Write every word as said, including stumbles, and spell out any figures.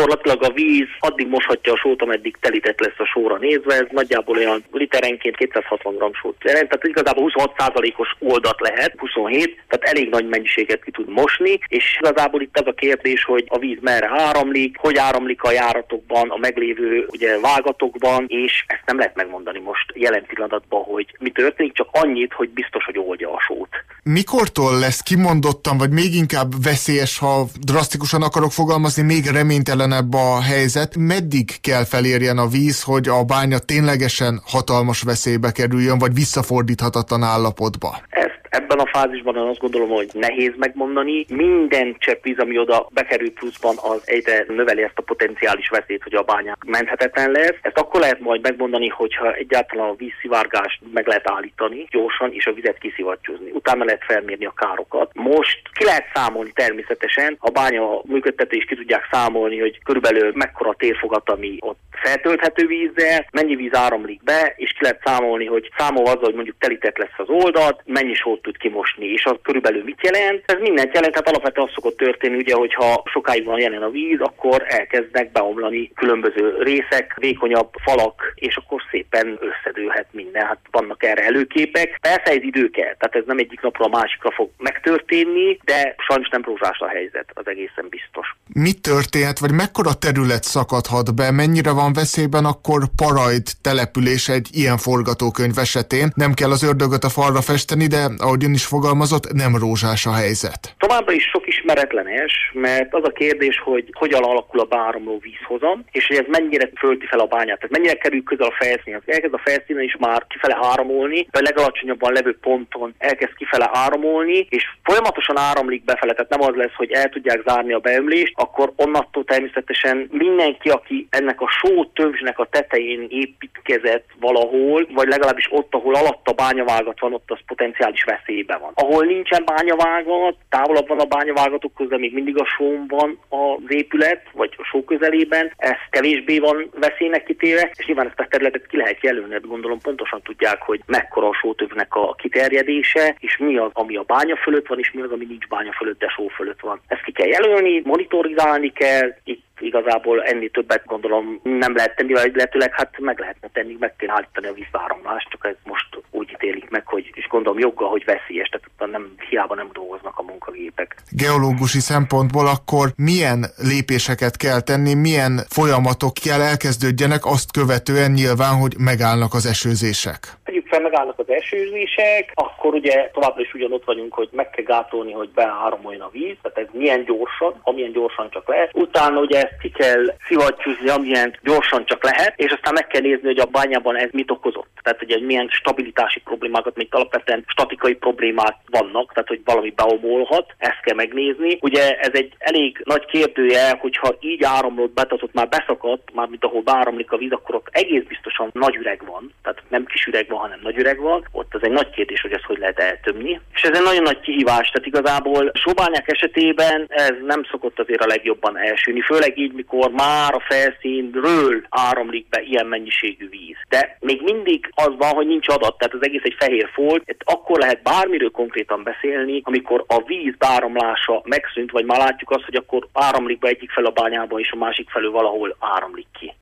Gyakorlatilag a víz addig moshatja a sót, ameddig telített lesz a sóra nézve, ez nagyjából olyan literenként kétszázhatvan gramm sót jelent, tehát igazából huszonhat százalékos oldat lehet, huszonhét, tehát elég nagy mennyiséget ki tud mosni, és igazából itt az a kérdés, hogy a víz merre áramlik, hogy áramlik a járatokban, a meglévő ugye vágatokban, és ezt nem lehet megmondani most jelen pillanatban, hogy mi történik, csak annyit, hogy biztos, hogy oldja a sót. Mikortól lesz kimondottan, vagy még inkább veszélyes, ha drasztikusan akarok fogalmazni, még reménytelenebb a helyzet? Meddig kell felérjen a víz, hogy a bánya ténylegesen hatalmas veszélybe kerüljön, vagy visszafordíthatatlan állapotba? Ezt ebben a fázisban azt gondolom, hogy nehéz megmondani. Minden csepp víz, ami oda bekerül pluszban, az egyre növeli ezt a potenciális veszélyt, hogy a bánya menthetetlen lesz. Ezt akkor lehet majd megmondani, hogyha egyáltalán a vízszivárgást meg lehet állítani gyorsan, és a vizet kiszivattyúzni. Utána lehet felmérni a károkat. Most ki lehet számolni természetesen, a bánya működtetés ki tudják számolni, hogy körülbelül mekkora a térfogat, ami ott feltölthető vízzel, mennyi víz áramlik be, és ki lehet számolni, hogy számolva azzal, hogy mondjuk telített lesz az oldalt, mennyi sót tud kimosni, és az körülbelül mit jelent. Ez mindent jelent, tehát alapvetően az szokott történni, ugye, hogyha sokáig van jelen a víz, akkor elkezdnek beomlani különböző részek, vékonyabb falak, és akkor szépen összedőlhet minden. Hát vannak erre előképek. Persze ez idő kell, tehát ez nem egyik napra a másikra fog megtörténni, de sajnos nem rózsás a helyzet, az egészen biztos. Mi történhet, vagy mekkora terület szakadhat be, mennyire van veszélyben akkor Parajd település egy ilyen forgatókönyv esetén? Nem kell az ördögöt a falra festeni, de ahogy ön is fogalmazott, nem rózsás a helyzet. Továbbra is sok ismeretlenes, mert az a kérdés, hogy hogyan alakul a beáramló vízhozam, és hogy ez mennyire fölti fel a bányát, tehát mennyire kerül közel a felszínhez. Elkezd a felszínen is már kifele áramolni, vagy legalacsonyabban levő ponton elkezd kifele áramolni, és folyamatosan áramlik befele, tehát nem az lesz, hogy el tudják zárni a beömlést, akkor onnantól természetesen mindenki, aki ennek a só törzsnek a tetején építkezett valahol, vagy legalábbis ott, ahol alatt a bányavágat van, ott az potenciális veszélyben van. Ahol nincsen bányavágat, távolabb van a bányavágatokhoz, de még mindig a són van az épület, vagy a só közelében, ez kevésbé van veszélynek kitéve, és nyilván ezt a területet ki lehet jelölni, gondolom pontosan tudják, hogy mekkora a sótövnek a kiterjedése, és mi az, ami a bánya fölött van, és mi az, ami nincs bánya fölött, de só fölött van. Ezt ki kell jelölni, monitorizálni kell, itt igazából ennél többet gondolom nem lehet tenni, vagy lehetőleg hát meg lehetne tenni, meg kell állítani a vízbeáramlást, csak ez most úgy ítélik meg, hogy és gondolom joggal, hogy veszélyes, tehát nem, hiába nem dolgoznak a munkagépek. Geológusi szempontból akkor milyen lépéseket kell tenni, milyen folyamatok kell elkezdődjenek azt követően nyilván, hogy megállnak az esőzések? Tegyük fel, megállnak az esőzések, akkor ugye továbbra is ugyanott vagyunk, hogy meg kell gátolni, hogy beáramoljon a víz, tehát ez milyen gyorsan, amilyen gyorsan csak lehet. Utána ugye ezt ki kell szivattyúzni, amilyen gyorsan csak lehet, és aztán meg kell nézni, hogy a bányában ez mit okozott. Tehát ugye milyen stabilitási problémákat, még alapvetően statikai problémák vannak, tehát hogy valami beomolhat, ezt kell megnézni. Ugye ez egy elég nagy kérdője, hogyha így áramlott be, tehát ott már beszakadt, már mint ahol beáramlik a víz, akkor ott egész biztosan nagy üreg van, tehát nem kis üreg van, hanem nagy üreg van. Ott az egy nagy kérdés, hogy ezt hogy lehet eltömni. És ez egy nagyon nagy kihívás, tehát igazából sóbányák esetében ez nem szokott azért a legjobban elsülni, főleg így, mikor már a felszínről áramlik be ilyen mennyiségű víz. De még mindig az van, hogy nincs adat, tehát az egész egy fehér folt, akkor lehet bármiről konkrétan beszélni, amikor a víz beáramlása megszűnt, vagy már látjuk azt, hogy akkor áramlik be egyik fel a bányába, és a másik felől valahol áramlik ki.